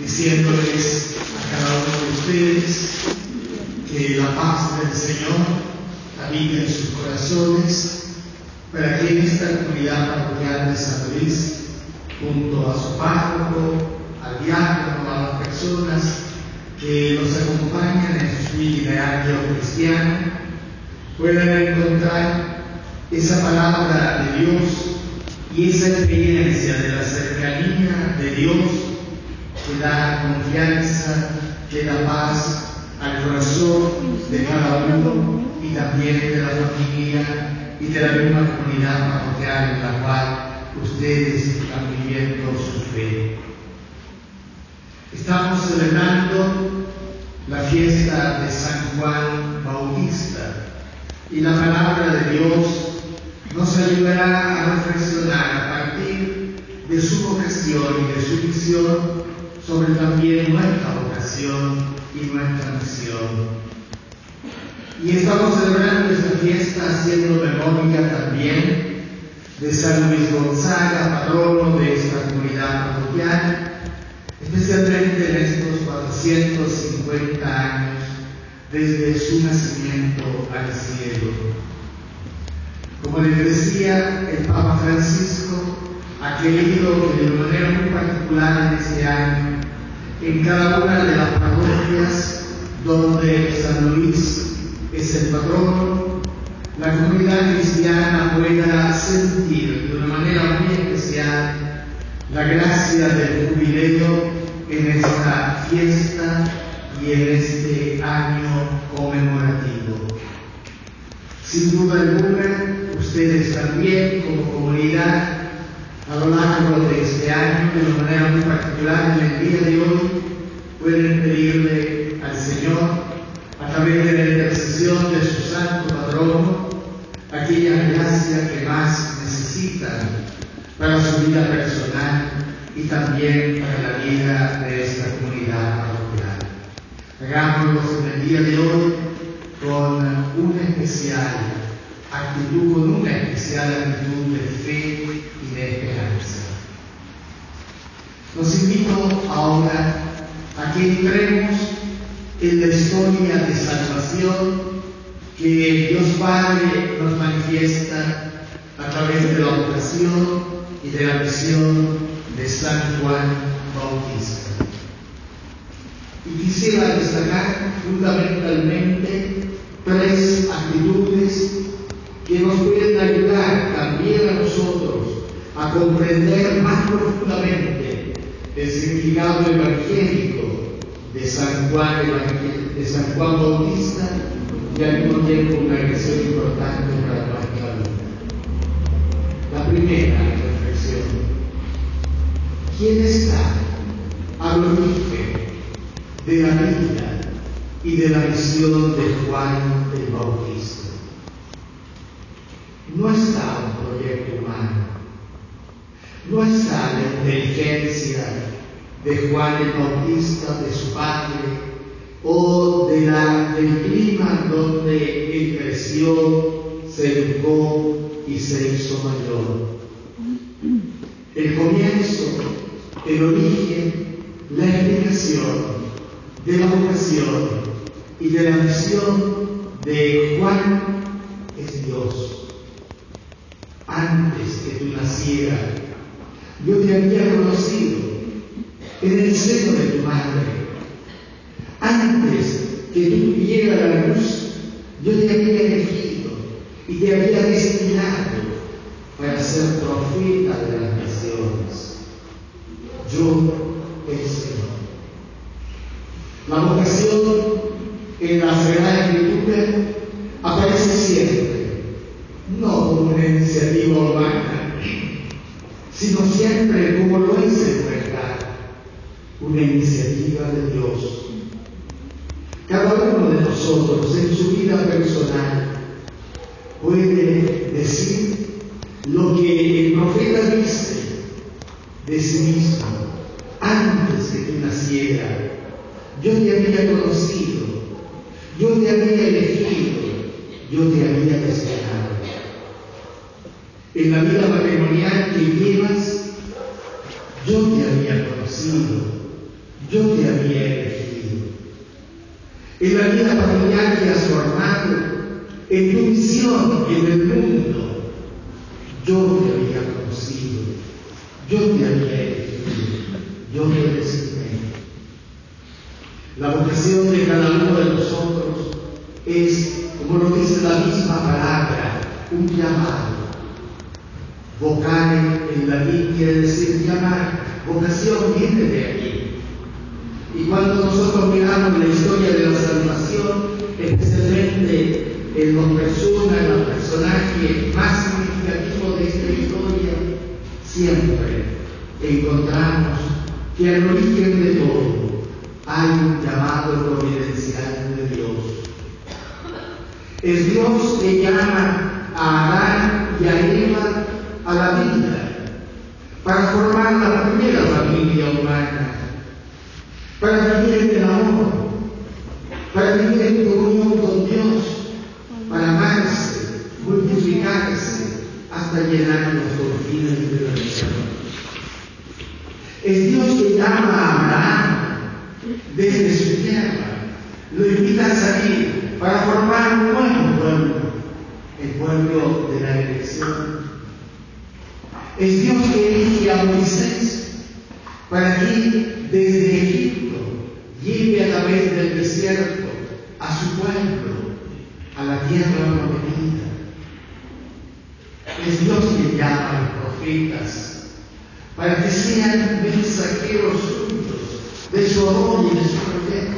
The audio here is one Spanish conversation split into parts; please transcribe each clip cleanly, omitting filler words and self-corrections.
diciéndoles a cada uno de ustedes que la paz del Señor habita en sus corazones, para que en esta comunidad parroquial de San Luis, junto a su párroco, al diácono, a las personas que nos acompañan en su itinerario cristiano, puedan encontrar esa palabra de Dios y esa experiencia de la cercanía de Dios que da confianza, que da paz al corazón de cada uno y también de la familia y de la misma comunidad parroquial en la cual ustedes están viviendo su fe. Estamos celebrando la fiesta de San Juan Bautista y la palabra de Dios nos ayudará a reflexionar a partir de su vocación y de su misión sobre también nuestra vocación y nuestra misión. Y estamos celebrando esta fiesta haciendo memoria también de San Luis Gonzaga, patrono de esta comunidad parroquial, especialmente en estos 450 años desde su nacimiento al cielo. Como les decía, el Papa Francisco ha querido que de una manera muy particular en este año, en cada una de las parroquias donde San Luis es el patrono, la comunidad cristiana pueda sentir de una manera muy especial la gracia del jubileo en esta fiesta y en este año conmemorativo. Sin duda alguna, ustedes también como comunidad, a lo largo de este año, de una manera muy particular en el día de hoy, pueden pedirle al Señor, a través de la intercesión de su santo patrono, aquella gracia que más necesitan para su vida personal y también para la vida de esta comunidad parroquial. Hagámoslo en el día de hoy con una especial actitud de fe y de esperanza. Los invito ahora a que entremos en la historia de salvación que Dios Padre nos manifiesta a través de la vocación y de la misión de San Juan Bautista. Y quisiera destacar fundamentalmente tres actitudes que nos pueden ayudar también a nosotros a comprender más profundamente el significado evangélico de San Juan Bautista y al mismo tiempo una lección importante para nuestra vida. La primera reflexión: ¿quién está al origen de la vida y de la misión de Juan el Bautista? No está un proyecto humano, no está la inteligencia de Juan el Bautista, de su padre, o del clima donde él creció, se educó y se hizo mayor. El comienzo, el origen, la explicación de la vocación y de la misión de Juan es Dios. Antes que tú nacieras, yo te había conocido en el seno de tu madre. Antes que tú vivieras la luz, yo te había elegido y te había destinado para ser profeta de las naciones. Yo, el Señor. La vocación en la Sagrada Escritura aparece siempre, no como una iniciativa humana, sino siempre, como lo es en verdad, una iniciativa de Dios. Cada uno de nosotros en su vida personal puede decir lo que el profeta dice de sí mismo: antes que tú nacieras, yo te había conocido, yo te había elegido, yo te había destinado. En la vida matrimonial que llevas, yo te había conocido, yo te había elegido. En la vida familiar que has formado, en tu misión en el mundo, yo te había conocido, yo te había elegido, yo te designé. La vocación de cada uno de nosotros es, como lo dice la misma palabra, un llamado. Vocare en latín quiere decir llamar. Vocación viene de aquí. Y cuando nosotros miramos la historia de la salvación, especialmente en los personajes más significativos de esta historia, siempre encontramos que al origen de todo hay un llamado providencial de Dios. Es Dios que llama a Adán y a Eva a la vida para formar la primera familia humana, para vivir en el amor, para vivir en comunión con Dios, para amarse, multiplicarse, hasta llenar los confines de la tierra. Es Dios que llama a Abraham desde su tierra, lo invita a salir para formar un nuevo pueblo, el pueblo de la elección. Es Dios que elige a Moisés para que desde Egipto lleve a través del desierto a su pueblo a la tierra prometida. Es Dios que llama a los profetas para que sean mensajeros suyos de su amor y de su proyecto.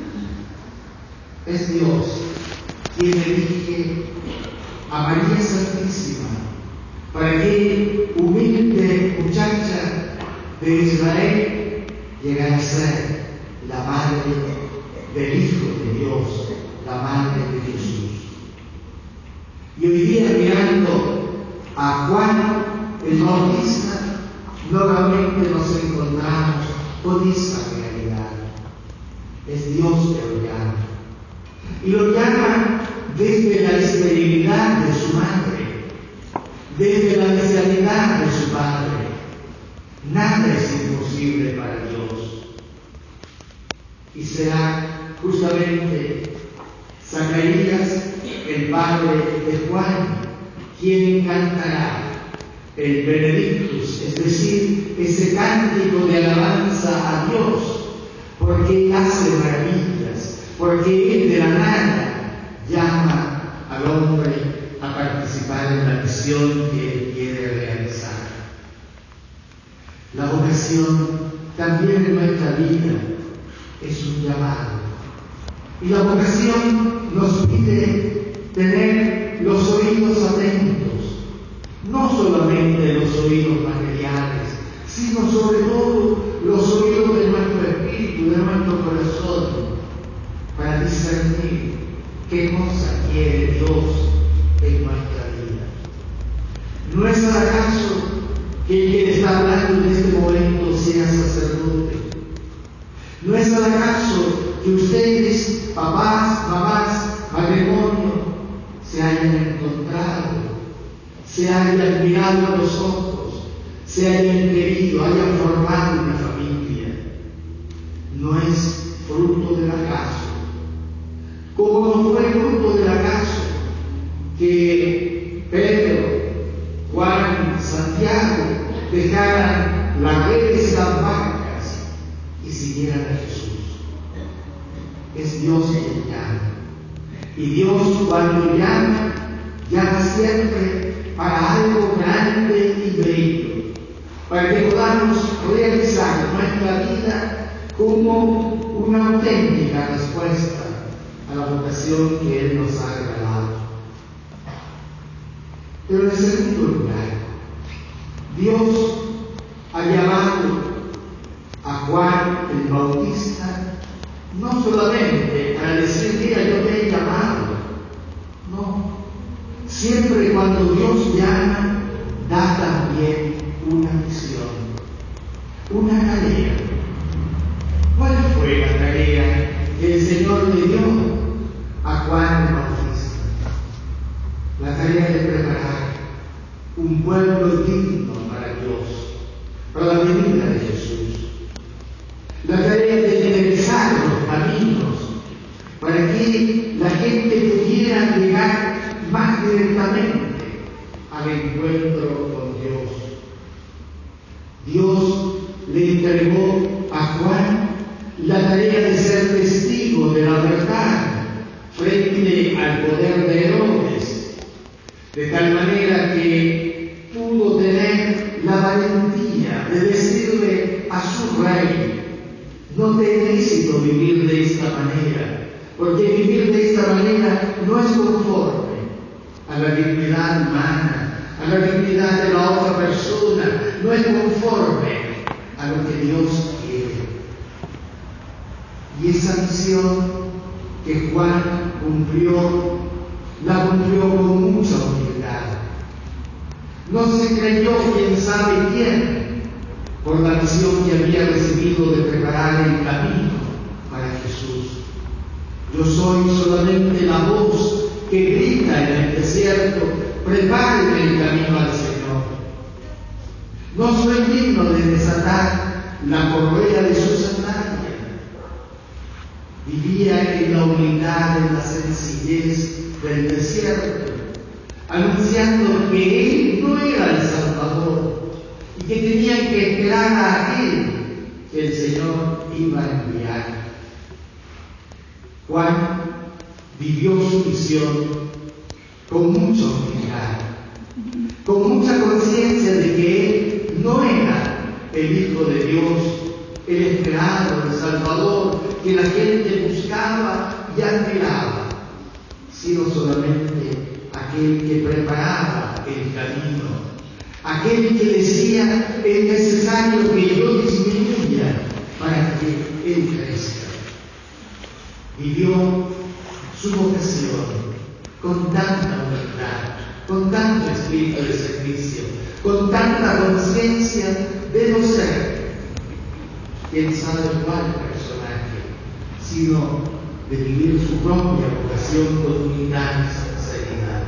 Es Dios quien elige a María Santísima para que humilde muchacha de Israel llegara a ser la madre del Hijo de Dios, la madre de Jesús. Y hoy día, mirando a Juan el Bautista, nuevamente nos encontramos con esa realidad. Es Dios que lo llama. Y lo llama desde la esterilidad de su madre, desde la ancianidad de su padre. Nada es imposible para Dios. Y será justamente Zacarías, el padre de Juan, quien cantará el Benedictus, es decir, ese cántico de alabanza a Dios, porque Él hace maravillas, porque Él de la nada llama al hombre a participar en la misión que Él quiere realizar. La vocación también en nuestra vida es un llamado. Y la vocación nos pide tener los oídos atentos, no solamente los oídos materiales, sino sobre todo los oídos de nuestro espíritu, de nuestro corazón, para discernir qué cosa quiere Dios en nuestra vida. ¿No es acaso que quien está hablando en este momento sea sacerdote? ¿No es acaso que ustedes, papás, mamás, matrimonio, se hayan encontrado, se hayan mirado a los ojos, se hayan querido, hayan formado una familia? No es fruto del acaso. Como no fue fruto del acaso que Pedro, Juan, Santiago dejaran las redes y las barcas y siguieran a Jesús. Es Dios quien llama. Y Dios, cuando llama siempre para algo grande y bello, para que podamos realizar nuestra vida como una auténtica respuesta a la vocación que Él nos ha regalado. Pero en segundo lugar, Dios ha llamado a Juan el Bautista no solamente para decir, mira, yo te he llamado. No. Siempre cuando Dios llama, da también una misión, una tarea. ¿Cuál fue la tarea que el Señor le dio a Juan el Bautista? La tarea de preparar un pueblo digno para Dios, para la venida de Jesús. La tarea directamente al encuentro con Dios. Dios le entregó a Juan la tarea de ser testigo de la verdad frente al poder de Herodes, de tal manera que pudo tener la valentía de decirle a su rey: no te es lícito vivir de esta manera, porque vivir de esta manera no es conforme a la dignidad humana, a la dignidad de la otra persona, no es conforme a lo que Dios quiere. Y esa misión que Juan cumplió, la cumplió con mucha humildad. No se creyó quién sabe quién por la misión que había recibido de preparar el camino para Jesús. Yo soy solamente la voz que grita en el desierto: preparen el camino al Señor. No soy digno de desatar la correa de su sandalia. Vivía en la humildad, en la sencillez del desierto, anunciando que Él no era el Salvador y que tenían que esperar a aquel que el Señor iba a enviar. Juan vivió su misión con mucha humildad, con mucha conciencia de que Él no era el Hijo de Dios, el esperado, el Salvador que la gente buscaba y admiraba, sino solamente aquel que preparaba el camino, aquel que decía: es necesario que yo disminuya para que Él crezca. Vivió su vocación con tanta humildad, con tanto espíritu de servicio, con tanta conciencia de no ser quién sabe cuál personaje, sino de vivir su propia vocación con humildad y sinceridad.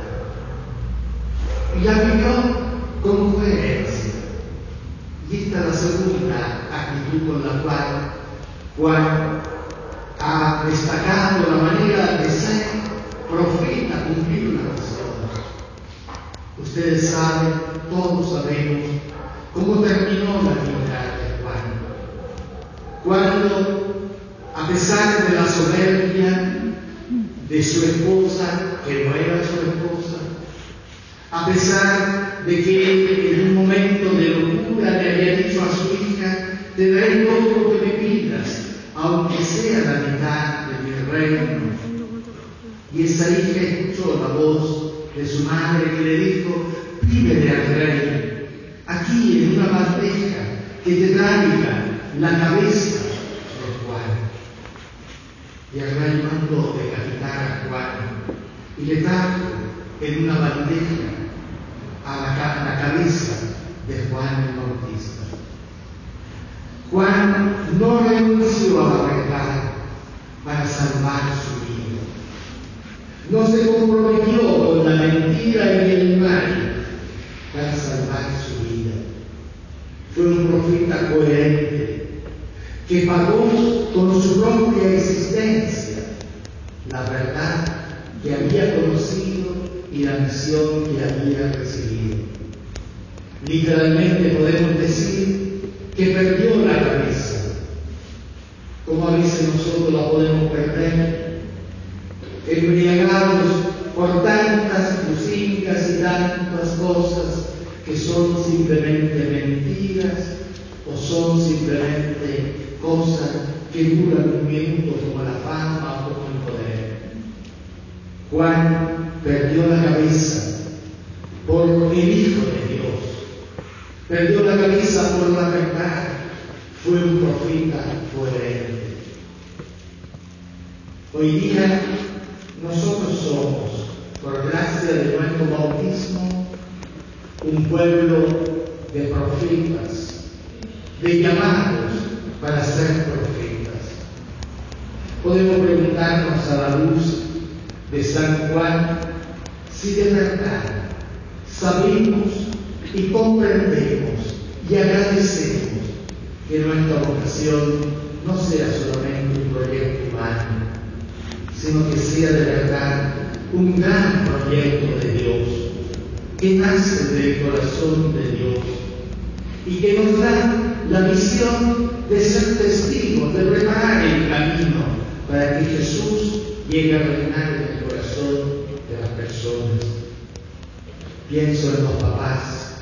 Y la vivió con coherencia. Y esta es la segunda actitud con la cual Juan ha destacado la manera de ser profeta, cumplir una misión. Ustedes saben, todos sabemos cómo terminó la vida de Juan. Cuando, a pesar de la soberbia de su esposa, que no era su esposa, a pesar de que en un momento de locura le había dicho a su hija: te daré todo lo que me pidas, aunque sea la mitad de mi reino. Y esa hija escuchó la voz de su madre que le dijo: pídele al rey, aquí en una bandeja, que te traiga la cabeza de Juan. Y el rey mandó decapitar a Juan y le trajo en una bandeja a la cabeza de Juan el Bautista. Juan no renunció a la verdad para salvar su vida. No se comprometió con la mentira y el mal para salvar su vida. Fue un profeta coherente que pagó con su propia existencia la verdad que había conocido y la misión que había recibido. Literalmente podemos decir que perdió la cabeza, como a veces nosotros la podemos perder, embriagados por tantas lucingas y tantas cosas que son simplemente mentiras o son simplemente cosas que duran un minuto, como la fama o como el poder. Juan perdió la cabeza por el Hijo de Dios, perdió la cabeza por la verdad, fue un profeta coherente. Hoy día nosotros somos, por gracia de nuestro bautismo, un pueblo de profetas, de llamados para ser profetas. Podemos preguntarnos a la luz de San Juan si de verdad sabemos y comprendemos y agradecemos que nuestra vocación no sea solamente un proyecto humano, sino que sea de verdad un gran proyecto de Dios que nace del corazón de Dios y que nos da la misión de ser testigos, de preparar el camino para que Jesús llegue a reinar en el corazón de las personas. Pienso en los papás.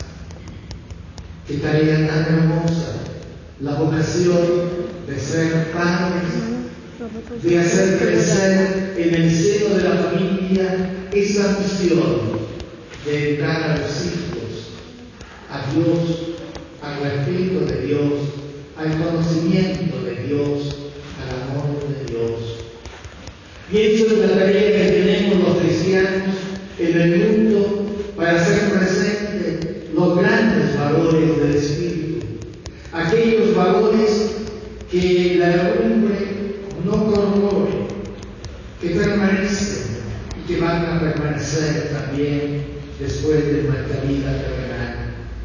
Qué tarea tan hermosa, la vocación de ser padres, de hacer crecer en el seno de la familia esa misión de entrar a los hijos, a Dios, al respeto de Dios, al conocimiento de Dios, al amor de Dios. Pienso en la tarea que tenemos los cristianos en el mundo para hacer presente los grandes valores del Espíritu, aquellos valores que la herrumbre no corroe, que permanecen y que van a permanecer también después de nuestra vida terrenal.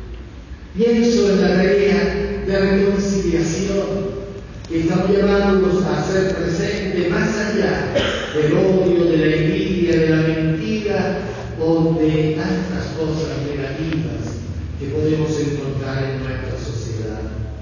Pienso en la tarea de reconciliación que estamos llamados a hacer presente más allá del odio, de la envidia, de la mentira o de tantas cosas negativas que podemos encontrar en nuestra sociedad.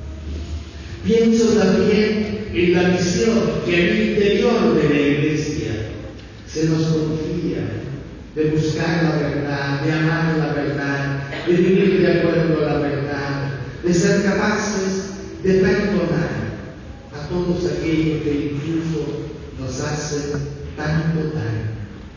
Pienso también en la misión que al interior de la Iglesia se nos confía, de buscar la verdad, de amar la verdad, de vivir de acuerdo a la verdad, de ser capaces de perdonar a todos aquellos que incluso nos hacen tanto daño.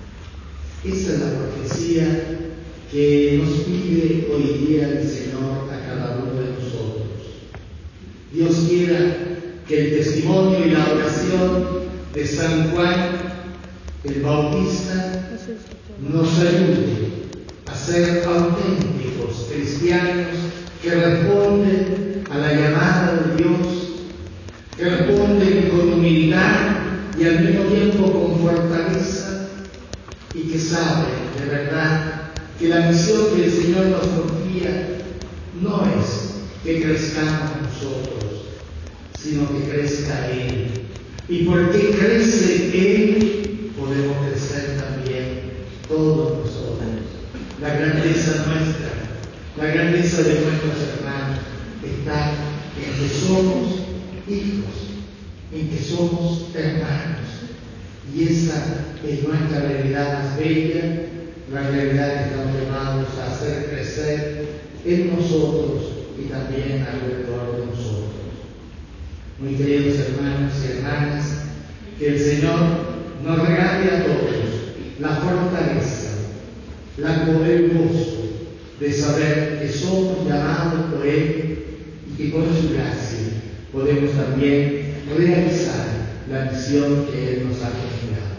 Esa es la profecía que nos pide hoy día el Señor a cada uno de nosotros. Dios quiera que el testimonio y la oración de San Juan el Bautista nos ayude a ser auténticos cristianos que responden a la llamada de Dios, que responden con humildad y al mismo tiempo con fortaleza, y que saben de verdad que la misión que el Señor nos confía no es que crezcamos nosotros, sino que crezca Él. Y porque crece Él, podemos crecer también todos nosotros. La grandeza nuestra, la grandeza de nuestros hermanos está en que somos hijos, en que somos hermanos. Y esa es nuestra realidad más bella, la realidad que estamos llamados a hacer crecer en nosotros y también alrededor de nosotros. Muy queridos hermanos y hermanas, que el Señor nos regale a todos la fortaleza, el gozo de saber que somos llamados por Él y que con su gracia podemos también realizar la misión que Él nos ha confiado.